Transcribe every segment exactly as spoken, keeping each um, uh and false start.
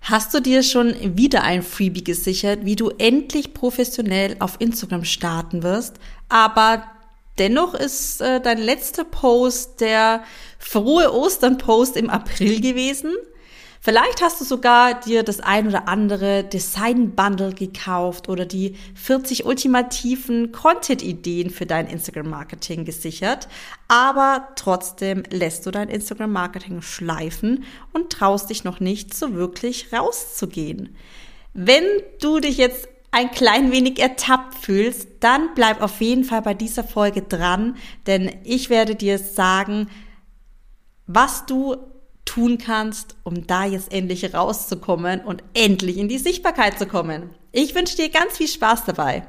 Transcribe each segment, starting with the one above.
Hast du dir schon wieder ein Freebie gesichert, wie du endlich professionell auf Instagram starten wirst, aber dennoch ist äh, dein letzter Post der frohe Ostern-Post im April gewesen? Vielleicht hast du sogar dir das ein oder andere Design-Bundle gekauft oder die vierzig ultimativen Content-Ideen für dein Instagram-Marketing gesichert, aber trotzdem lässt du dein Instagram-Marketing schleifen und traust dich noch nicht so wirklich rauszugehen. Wenn du dich jetzt ein klein wenig ertappt fühlst, dann bleib auf jeden Fall bei dieser Folge dran, denn ich werde dir sagen, was du tun kannst, um da jetzt endlich rauszukommen und endlich in die Sichtbarkeit zu kommen. Ich wünsche dir ganz viel Spaß dabei.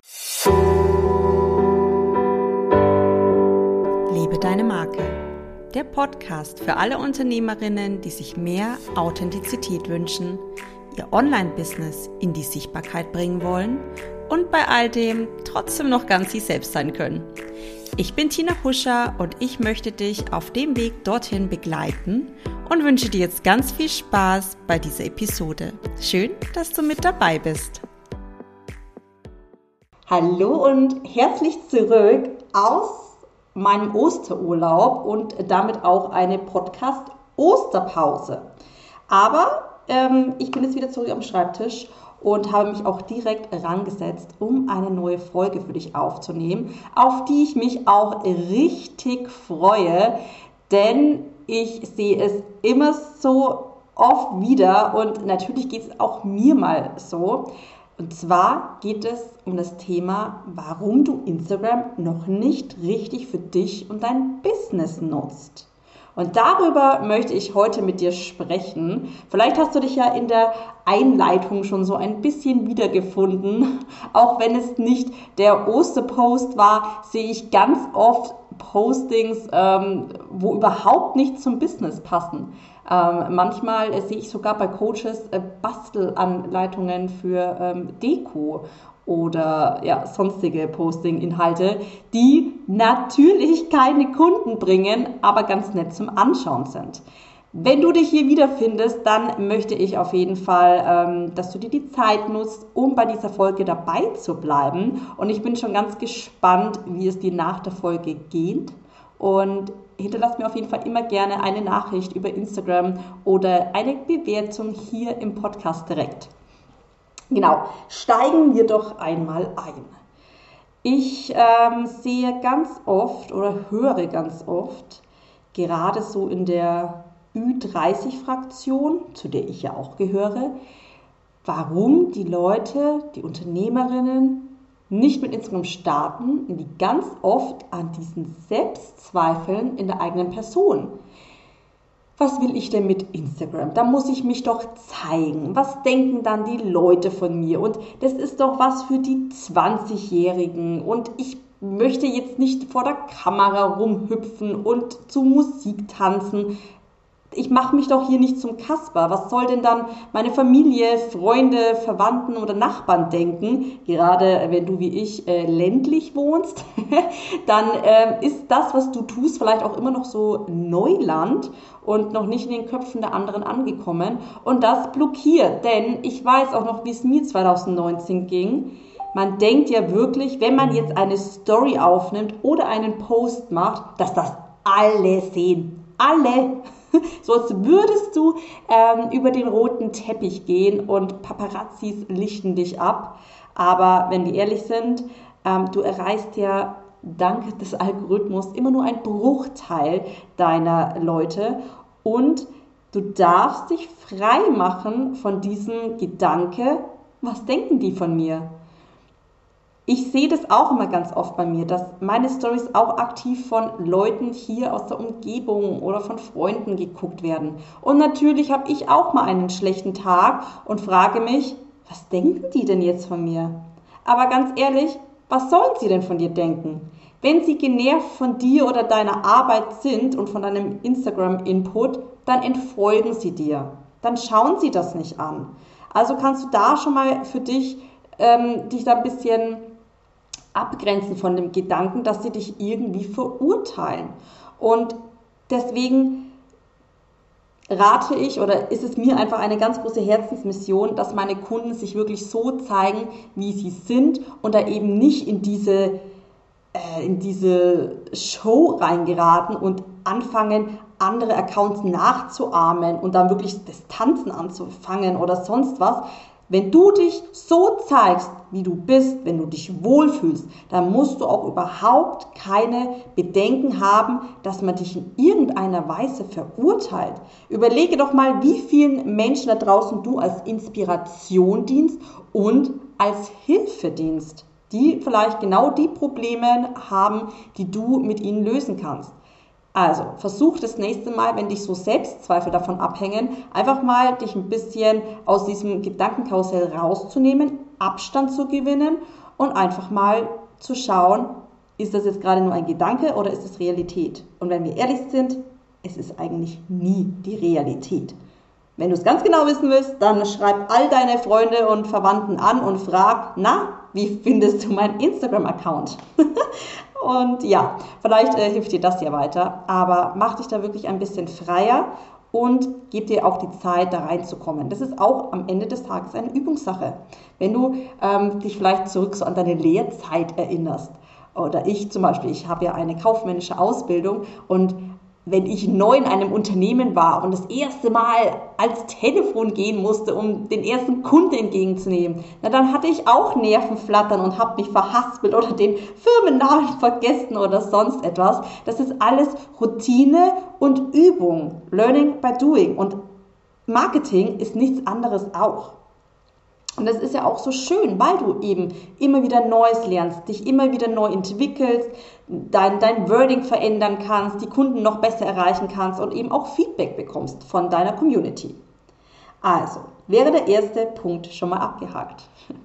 Liebe deine Marke, der Podcast für alle Unternehmerinnen, die sich mehr Authentizität wünschen, ihr Online-Business in die Sichtbarkeit bringen wollen und bei all dem trotzdem noch ganz sie selbst sein können. Ich bin Tina Huscher und ich möchte dich auf dem Weg dorthin begleiten und wünsche dir jetzt ganz viel Spaß bei dieser Episode. Schön, dass du mit dabei bist. Hallo und herzlich zurück aus meinem Osterurlaub und damit auch eine Podcast-Osterpause. Aber ähm, ich bin jetzt wieder zurück am Schreibtisch und habe mich auch direkt rangesetzt, um eine neue Folge für dich aufzunehmen, auf die ich mich auch richtig freue, denn ich sehe es immer so oft wieder und natürlich geht es auch mir mal so. Und zwar geht es um das Thema, warum du Instagram noch nicht richtig für dich und dein Business nutzt. Und darüber möchte ich heute mit dir sprechen. Vielleicht hast du dich ja in der Einleitung schon so ein bisschen wiedergefunden. Auch wenn es nicht der Osterpost war, sehe ich ganz oft Postings, ähm, wo überhaupt nicht zum Business passen. Ähm, manchmal äh, sehe ich sogar bei Coaches äh, Bastelanleitungen für ähm, Deko oder ja, sonstige Posting-Inhalte, die natürlich keine Kunden bringen, aber ganz nett zum Anschauen sind. Wenn du dich hier wiederfindest, dann möchte ich auf jeden Fall, ähm, dass du dir die Zeit nutzt, um bei dieser Folge dabei zu bleiben. Und ich bin schon ganz gespannt, wie es dir nach der Folge geht. Und hinterlass mir auf jeden Fall immer gerne eine Nachricht über Instagram oder eine Bewertung hier im Podcast direkt. Genau, steigen wir doch einmal ein. Ich ähm, sehe ganz oft oder höre ganz oft, gerade so in der Ü dreißig Fraktion, zu der ich ja auch gehöre, warum die Leute, die Unternehmerinnen nicht mit Instagram starten, die ganz oft an diesen Selbstzweifeln in der eigenen Person. Was will ich denn mit Instagram? Da muss ich mich doch zeigen. Was denken dann die Leute von mir? Und das ist doch was für die zwanzigjährigen. Und ich möchte jetzt nicht vor der Kamera rumhüpfen und zu Musik tanzen. Ich mache mich doch hier nicht zum Kasper. Was soll denn dann meine Familie, Freunde, Verwandten oder Nachbarn denken? Gerade wenn du wie ich äh, ländlich wohnst, dann äh, ist das, was du tust, vielleicht auch immer noch so Neuland und noch nicht in den Köpfen der anderen angekommen. Und das blockiert, denn ich weiß auch noch, wie es mir zwanzig neunzehn ging. Man denkt ja wirklich, wenn man jetzt eine Story aufnimmt oder einen Post macht, dass das alle sehen. Alle! So als würdest du ähm, über den roten Teppich gehen und Paparazzis lichten dich ab. Aber wenn wir ehrlich sind, ähm, du erreichst ja dank des Algorithmus immer nur einen Bruchteil deiner Leute und du darfst dich frei machen von diesem Gedanke, was denken die von mir? Ich sehe das auch immer ganz oft bei mir, dass meine Stories auch aktiv von Leuten hier aus der Umgebung oder von Freunden geguckt werden. Und natürlich habe ich auch mal einen schlechten Tag und frage mich, was denken die denn jetzt von mir? Aber ganz ehrlich, was sollen sie denn von dir denken? Wenn sie genervt von dir oder deiner Arbeit sind und von deinem Instagram-Input, dann entfolgen sie dir. Dann schauen sie das nicht an. Also kannst du da schon mal für dich ähm, dich da ein bisschen abgrenzen von dem Gedanken, dass sie dich irgendwie verurteilen. Und deswegen rate ich oder ist es mir einfach eine ganz große Herzensmission, dass meine Kunden sich wirklich so zeigen, wie sie sind und da eben nicht in diese, äh, in diese Show reingeraten und anfangen, andere Accounts nachzuahmen und dann wirklich das Tanzen anzufangen oder sonst was. Wenn du dich so zeigst, wie du bist, wenn du dich wohlfühlst, dann musst du auch überhaupt keine Bedenken haben, dass man dich in irgendeiner Weise verurteilt. Überlege doch mal, wie vielen Menschen da draußen du als Inspiration dienst und als Hilfe dienst, die vielleicht genau die Probleme haben, die du mit ihnen lösen kannst. Also, versuch das nächste Mal, wenn dich so Selbstzweifel davon abhängen, einfach mal dich ein bisschen aus diesem Gedankenkarussell rauszunehmen, Abstand zu gewinnen und einfach mal zu schauen, ist das jetzt gerade nur ein Gedanke oder ist es Realität? Und wenn wir ehrlich sind, es ist eigentlich nie die Realität. Wenn du es ganz genau wissen willst, dann schreib all deine Freunde und Verwandten an und frag, na, wie findest du meinen Instagram-Account? Und ja, vielleicht äh, hilft dir das ja weiter, aber mach dich da wirklich ein bisschen freier und gib dir auch die Zeit, da reinzukommen. Das ist auch am Ende des Tages eine Übungssache. Wenn du ähm, dich vielleicht zurück so an deine Lehrzeit erinnerst, oder ich zum Beispiel, ich habe ja eine kaufmännische Ausbildung und wenn ich neu in einem Unternehmen war und das erste Mal als Telefon gehen musste, um den ersten Kunden entgegenzunehmen, na dann hatte ich auch Nervenflattern und habe mich verhaspelt oder den Firmennamen vergessen oder sonst etwas. Das ist alles Routine und Übung, Learning by Doing, und Marketing ist nichts anderes auch. Und das ist ja auch so schön, weil du eben immer wieder Neues lernst, dich immer wieder neu entwickelst, dein, dein Wording verändern kannst, die Kunden noch besser erreichen kannst und eben auch Feedback bekommst von deiner Community. Also, wäre der erste Punkt schon mal abgehakt.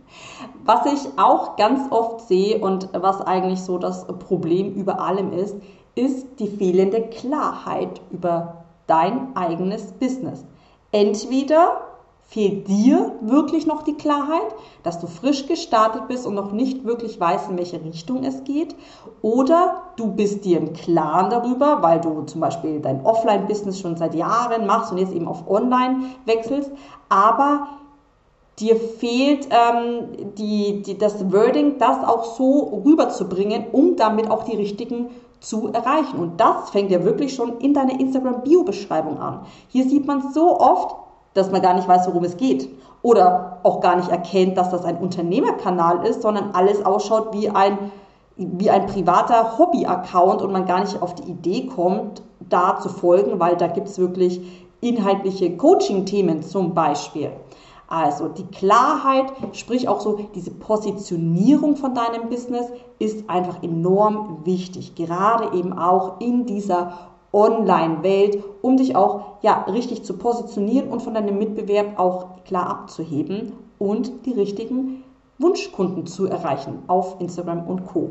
Was ich auch ganz oft sehe und was eigentlich so das Problem über allem ist, ist die fehlende Klarheit über dein eigenes Business. Entweder fehlt dir wirklich noch die Klarheit, dass du frisch gestartet bist und noch nicht wirklich weißt, in welche Richtung es geht, oder du bist dir im Klaren darüber, weil du zum Beispiel dein Offline-Business schon seit Jahren machst und jetzt eben auf Online wechselst, aber dir fehlt ähm, die, die, das Wording, das auch so rüberzubringen, um damit auch die richtigen zu erreichen. Und das fängt ja wirklich schon in deiner Instagram-Bio-Beschreibung an. Hier sieht man so oft, dass man gar nicht weiß, worum es geht oder auch gar nicht erkennt, dass das ein Unternehmerkanal ist, sondern alles ausschaut wie ein, wie ein privater Hobby-Account und man gar nicht auf die Idee kommt, da zu folgen, weil da gibt es wirklich inhaltliche Coaching-Themen zum Beispiel. Also die Klarheit, sprich auch so diese Positionierung von deinem Business ist einfach enorm wichtig, gerade eben auch in dieser Online-Welt, um dich auch ja, richtig zu positionieren und von deinem Mitbewerb auch klar abzuheben und die richtigen Wunschkunden zu erreichen auf Instagram und Co.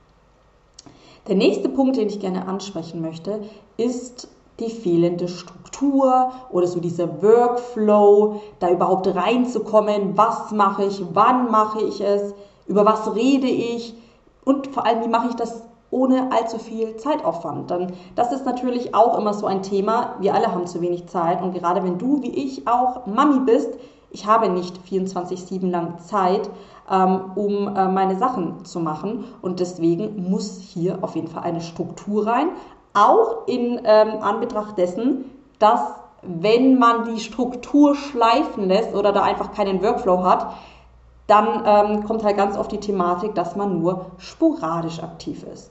Der nächste Punkt, den ich gerne ansprechen möchte, ist die fehlende Struktur oder so dieser Workflow, da überhaupt reinzukommen, was mache ich, wann mache ich es, über was rede ich und vor allem, wie mache ich das ohne allzu viel Zeitaufwand. Dann, das ist natürlich auch immer so ein Thema. Wir alle haben zu wenig Zeit und gerade wenn du wie ich auch Mami bist, ich habe nicht vierundzwanzig sieben lang Zeit, ähm, um äh, meine Sachen zu machen und deswegen muss hier auf jeden Fall eine Struktur rein, auch in ähm, Anbetracht dessen, dass wenn man die Struktur schleifen lässt oder da einfach keinen Workflow hat, dann ähm, kommt halt ganz oft die Thematik, dass man nur sporadisch aktiv ist.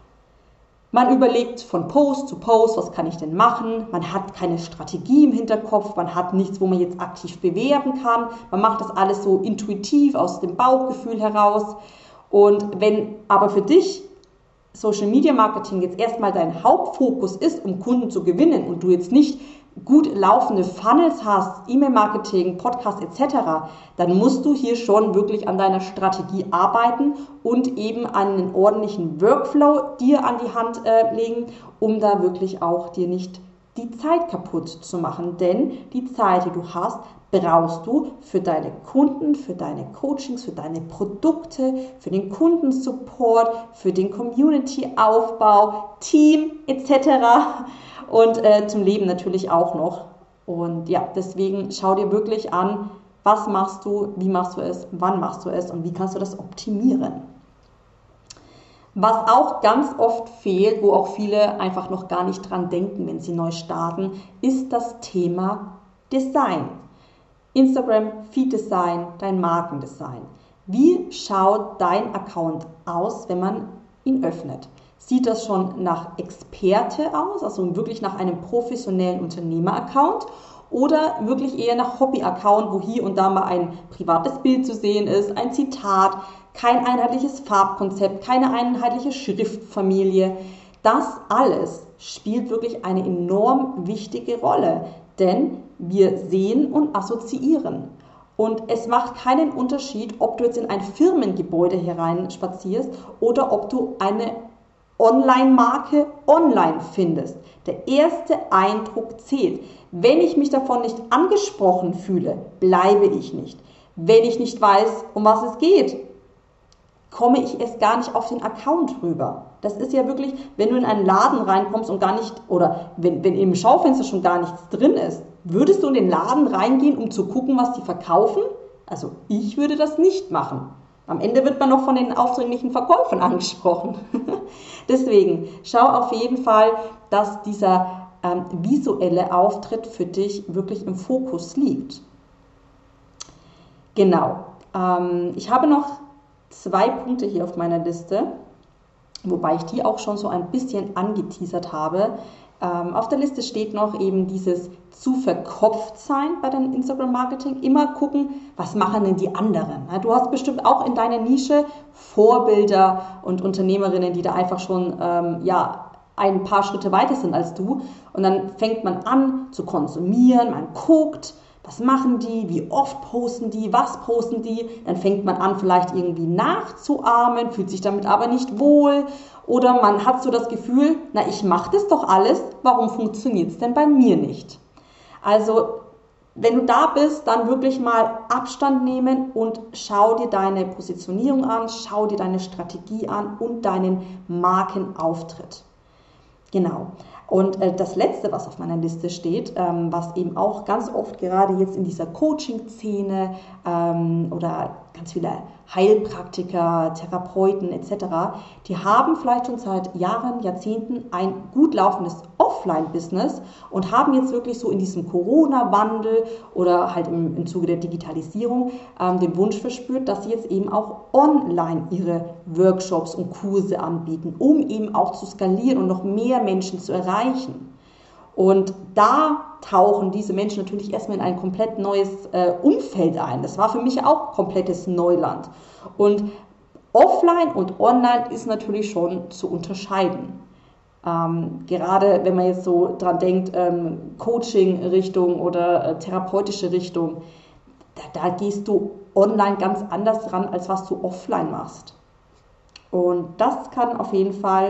Man überlegt von Post zu Post, was kann ich denn machen? Man hat keine Strategie im Hinterkopf, man hat nichts, wo man jetzt aktiv bewerben kann. Man macht das alles so intuitiv aus dem Bauchgefühl heraus. Und wenn aber für dich Social Media Marketing jetzt erstmal dein Hauptfokus ist, um Kunden zu gewinnen und du jetzt nicht gut laufende Funnels hast, E-Mail-Marketing, Podcast et cetera, dann musst du hier schon wirklich an deiner Strategie arbeiten und eben einen ordentlichen Workflow dir an die Hand äh, legen, um da wirklich auch dir nicht die Zeit kaputt zu machen. Denn die Zeit, die du hast, brauchst du für deine Kunden, für deine Coachings, für deine Produkte, für den Kundensupport, für den Community-Aufbau, Team et cetera und äh, zum Leben natürlich auch noch. Und ja, deswegen schau dir wirklich an, was machst du, wie machst du es, wann machst du es und wie kannst du das optimieren. Was auch ganz oft fehlt, wo auch viele einfach noch gar nicht dran denken, wenn sie neu starten, ist das Thema Design. Instagram, Feed-Design, dein Markendesign. Wie schaut dein Account aus, wenn man ihn öffnet? Sieht das schon nach Experte aus, also wirklich nach einem professionellen Unternehmer-Account oder wirklich eher nach Hobby-Account, wo hier und da mal ein privates Bild zu sehen ist, ein Zitat, kein einheitliches Farbkonzept, keine einheitliche Schriftfamilie. Das alles spielt wirklich eine enorm wichtige Rolle, denn wir sehen und assoziieren. Und es macht keinen Unterschied, ob du jetzt in ein Firmengebäude hereinspazierst oder ob du eine Online-Marke online findest. Der erste Eindruck zählt. Wenn ich mich davon nicht angesprochen fühle, bleibe ich nicht. Wenn ich nicht weiß, um was es geht, komme ich erst gar nicht auf den Account rüber. Das ist ja wirklich, wenn du in einen Laden reinkommst und gar nicht, oder wenn, wenn im Schaufenster schon gar nichts drin ist, würdest du in den Laden reingehen, um zu gucken, was die verkaufen? Also ich würde das nicht machen. Am Ende wird man noch von den aufdringlichen Verkäufern angesprochen. Deswegen schau auf jeden Fall, dass dieser ähm, visuelle Auftritt für dich wirklich im Fokus liegt. Genau. Ähm, ich habe noch zwei Punkte hier auf meiner Liste, wobei ich die auch schon so ein bisschen angeteasert habe. Ähm, auf der Liste steht noch eben dieses zu verkopft sein bei deinem Instagram-Marketing. Immer gucken, was machen denn die anderen? Du hast bestimmt auch in deiner Nische Vorbilder und Unternehmerinnen, die da einfach schon ähm, ja, ein paar Schritte weiter sind als du. Und dann fängt man an zu konsumieren, man guckt, was machen die, wie oft posten die, was posten die. Dann fängt man an, vielleicht irgendwie nachzuahmen, fühlt sich damit aber nicht wohl. Oder man hat so das Gefühl, na, ich mache das doch alles, warum funktioniert es denn bei mir nicht? Also, wenn du da bist, dann wirklich mal Abstand nehmen und schau dir deine Positionierung an, schau dir deine Strategie an und deinen Markenauftritt. Genau. Und äh, das Letzte, was auf meiner Liste steht, ähm, was eben auch ganz oft gerade jetzt in dieser Coaching-Szene ähm, oder ganz viele Heilpraktiker, Therapeuten et cetera, die haben vielleicht schon seit Jahren, Jahrzehnten ein gut laufendes Offline-Business und haben jetzt wirklich so in diesem Corona-Wandel oder halt im, im Zuge der Digitalisierung ähm, den Wunsch verspürt, dass sie jetzt eben auch online ihre Workshops und Kurse anbieten, um eben auch zu skalieren und noch mehr Menschen zu erreichen. Und da tauchen diese Menschen natürlich erstmal in ein komplett neues äh, Umfeld ein. Das war für mich auch komplettes Neuland. Und offline und online ist natürlich schon zu unterscheiden. Ähm, gerade wenn man jetzt so dran denkt, ähm, Coaching-Richtung oder äh, therapeutische Richtung, da, da gehst du online ganz anders ran, als was du offline machst. Und das kann auf jeden Fall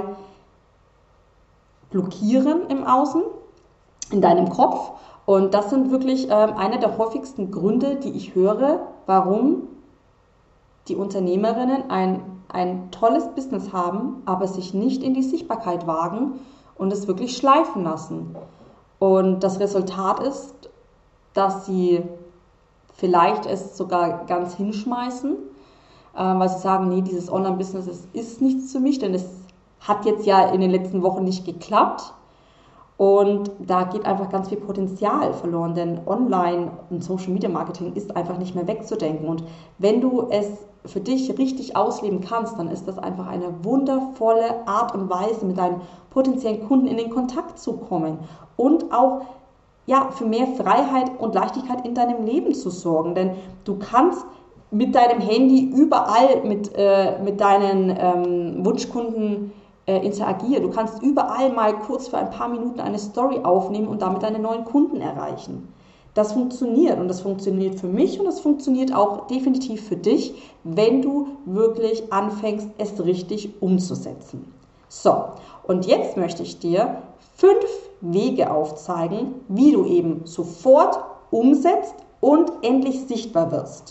blockieren im Außen, in deinem Kopf. Und das sind wirklich ähm, einer der häufigsten Gründe, die ich höre, warum die Unternehmerinnen ein, ein tolles Business haben, aber sich nicht in die Sichtbarkeit wagen und es wirklich schleifen lassen. Und das Resultat ist, dass sie vielleicht es sogar ganz hinschmeißen, äh, weil sie sagen, nee, dieses Online-Business ist, ist nichts für mich, denn es hat jetzt ja in den letzten Wochen nicht geklappt. Und da geht einfach ganz viel Potenzial verloren, denn Online- und Social-Media-Marketing ist einfach nicht mehr wegzudenken. Und wenn du es für dich richtig ausleben kannst, dann ist das einfach eine wundervolle Art und Weise, mit deinen potenziellen Kunden in den Kontakt zu kommen und auch ja, für mehr Freiheit und Leichtigkeit in deinem Leben zu sorgen. Denn du kannst mit deinem Handy überall mit, äh, mit deinen ähm, Wunschkunden interagieren. Du kannst überall mal kurz für ein paar Minuten eine Story aufnehmen und damit deine neuen Kunden erreichen. Das funktioniert und das funktioniert für mich und das funktioniert auch definitiv für dich, wenn du wirklich anfängst, es richtig umzusetzen. So, und jetzt möchte ich dir fünf Wege aufzeigen, wie du eben sofort umsetzt und endlich sichtbar wirst.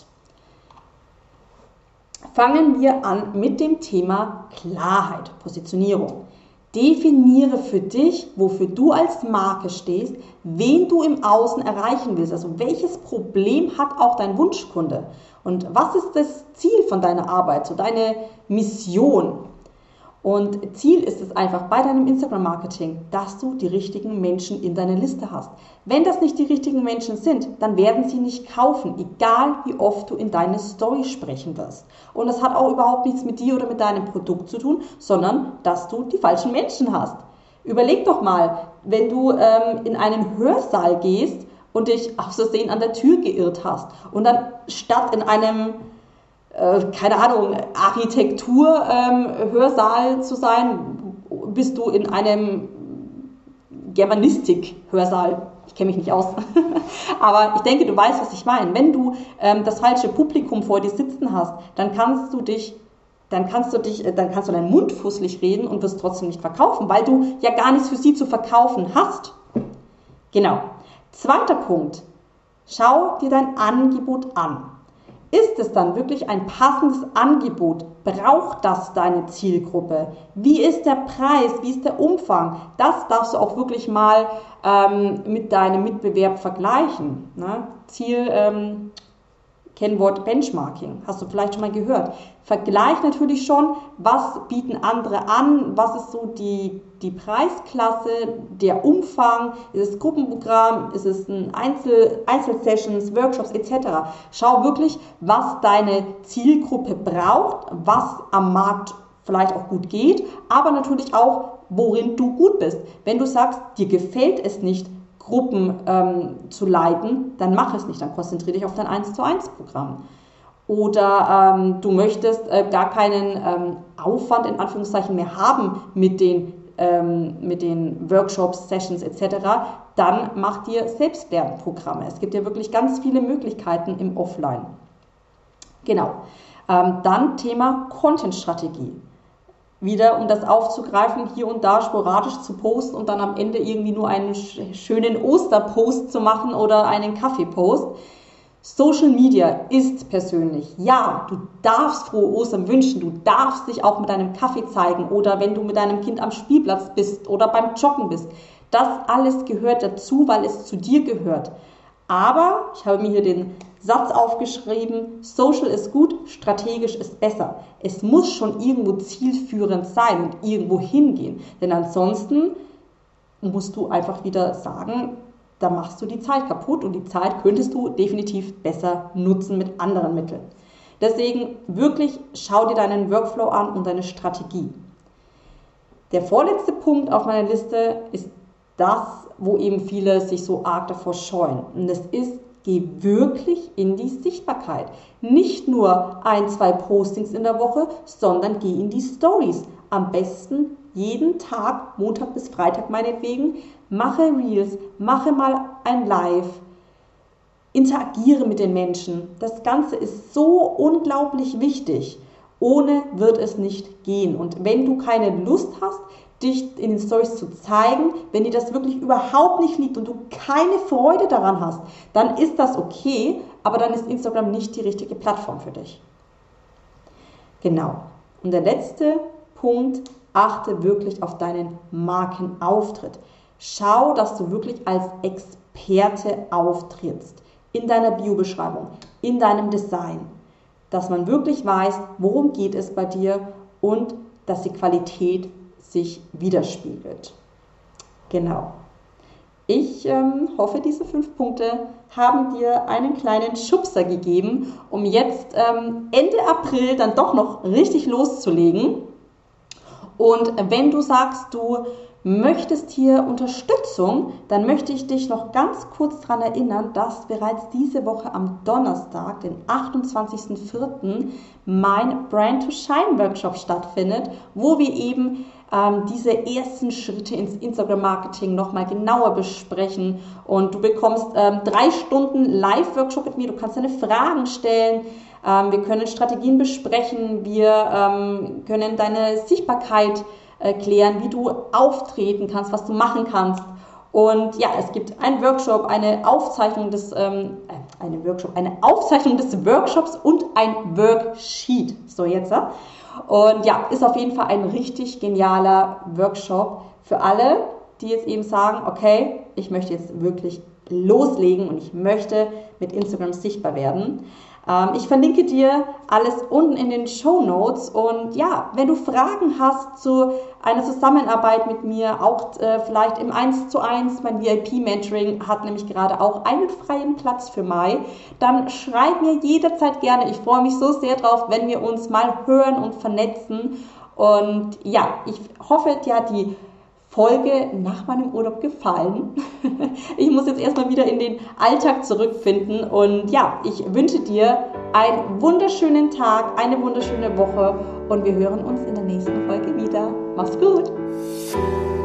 Fangen wir an mit dem Thema Klarheit, Positionierung. Definiere für dich, wofür du als Marke stehst, wen du im Außen erreichen willst. Also welches Problem hat auch dein Wunschkunde? Und was ist das Ziel von deiner Arbeit, so deine Mission? Und Ziel ist es einfach bei deinem Instagram-Marketing, dass du die richtigen Menschen in deiner Liste hast. Wenn das nicht die richtigen Menschen sind, dann werden sie nicht kaufen, egal wie oft du in deine Story sprechen wirst. Und das hat auch überhaupt nichts mit dir oder mit deinem Produkt zu tun, sondern dass du die falschen Menschen hast. Überleg doch mal, wenn du ähm, in einen Hörsaal gehst und dich aus Versehen an der Tür geirrt hast und dann statt in einem keine Ahnung, Architektur-Hörsaal ähm, zu sein, bist du in einem Germanistik-Hörsaal. Ich kenne mich nicht aus. Aber ich denke, du weißt, was ich meine. Wenn du ähm, das falsche Publikum vor dir sitzen hast, dann kannst du dich, dann kannst du dich, dann kannst du deinen Mund fusselig reden und wirst trotzdem nicht verkaufen, weil du ja gar nichts für sie zu verkaufen hast. Genau. Zweiter Punkt. Schau dir dein Angebot an. Ist es dann wirklich ein passendes Angebot? Braucht das deine Zielgruppe? Wie ist der Preis? Wie ist der Umfang? Das darfst du auch wirklich mal ähm, mit deinem Mitbewerb vergleichen. Ne? Ziel, ähm, Kennwort Benchmarking, hast du vielleicht schon mal gehört. Vergleich natürlich schon, was bieten andere an, was ist so die, die Preisklasse, der Umfang, ist es Gruppenprogramm, ist es ein Einzel, Einzelsessions, Workshops et cetera. Schau wirklich, was deine Zielgruppe braucht, was am Markt vielleicht auch gut geht, aber natürlich auch, worin du gut bist. Wenn du sagst, dir gefällt es nicht, Gruppen ähm, zu leiten, dann mach es nicht, dann konzentriere dich auf dein eins zu eins Programm. Oder ähm, du möchtest äh, gar keinen ähm, Aufwand in Anführungszeichen mehr haben mit den, ähm, mit den Workshops, Sessions et cetera, dann mach dir Selbstlernprogramme. Es gibt ja wirklich ganz viele Möglichkeiten im Offline. Genau. Ähm, dann Thema Content-Strategie. Wieder, um das aufzugreifen, hier und da sporadisch zu posten und dann am Ende irgendwie nur einen schönen Osterpost zu machen oder einen Kaffeepost. Social Media ist persönlich. Ja, du darfst frohe Ostern wünschen, du darfst dich auch mit deinem Kaffee zeigen oder wenn du mit deinem Kind am Spielplatz bist oder beim Joggen bist. Das alles gehört dazu, weil es zu dir gehört. Aber, ich habe mir hier den Satz aufgeschrieben, Social ist gut, strategisch ist besser. Es muss schon irgendwo zielführend sein und irgendwo hingehen. Denn ansonsten musst du einfach wieder sagen, da machst du die Zeit kaputt und die Zeit könntest du definitiv besser nutzen mit anderen Mitteln. Deswegen wirklich schau dir deinen Workflow an und deine Strategie. Der vorletzte Punkt auf meiner Liste ist das, wo eben viele sich so arg davor scheuen. Und das ist, geh wirklich in die Sichtbarkeit. Nicht nur ein, zwei Postings in der Woche, sondern geh in die Stories. Am besten jeden Tag, Montag bis Freitag meinetwegen, mache Reels, mache mal ein Live, interagiere mit den Menschen. Das Ganze ist so unglaublich wichtig. Ohne wird es nicht gehen. Und wenn du keine Lust hast, dich in den Stories zu zeigen, wenn dir das wirklich überhaupt nicht liegt und du keine Freude daran hast, dann ist das okay, aber dann ist Instagram nicht die richtige Plattform für dich. Genau. Und der letzte Punkt, achte wirklich auf deinen Markenauftritt. Schau, dass du wirklich als Experte auftrittst. In deiner Bio-Beschreibung, in deinem Design. Dass man wirklich weiß, worum geht es bei dir und dass die Qualität sich widerspiegelt. Genau. Ich ähm, hoffe, diese fünf Punkte haben dir einen kleinen Schubser gegeben, um jetzt ähm, Ende April dann doch noch richtig loszulegen. Und wenn du sagst, du möchtest hier Unterstützung, dann möchte ich dich noch ganz kurz daran erinnern, dass bereits diese Woche am Donnerstag, den achtundzwanzigsten vierten mein Brand to Shine Workshop stattfindet, wo wir eben ähm, diese ersten Schritte ins Instagram-Marketing nochmal genauer besprechen und du bekommst ähm, drei Stunden Live-Workshop mit mir, du kannst deine Fragen stellen, ähm, wir können Strategien besprechen, wir ähm, können deine Sichtbarkeit erklären, wie du auftreten kannst, was du machen kannst. Und ja, es gibt einen Workshop, eine Aufzeichnung des, ähm, eine Workshop, eine Aufzeichnung des Workshops und ein Worksheet. So jetzt. Ja? Und ja, ist auf jeden Fall ein richtig genialer Workshop für alle, die jetzt eben sagen, okay, ich möchte jetzt wirklich loslegen und ich möchte mit Instagram sichtbar werden. Ähm, ich verlinke dir alles unten in den Shownotes und ja, wenn du Fragen hast zu einer Zusammenarbeit mit mir, auch äh, vielleicht im eins zu eins, mein V I P-Mentoring hat nämlich gerade auch einen freien Platz für Mai, dann schreib mir jederzeit gerne. Ich freue mich so sehr drauf, wenn wir uns mal hören und vernetzen. Und ja, ich hoffe, dir hat die Folge nach meinem Urlaub gefallen. Ich muss jetzt erstmal wieder in den Alltag zurückfinden und ja, ich wünsche dir einen wunderschönen Tag, eine wunderschöne Woche und wir hören uns in der nächsten Folge wieder. Mach's gut!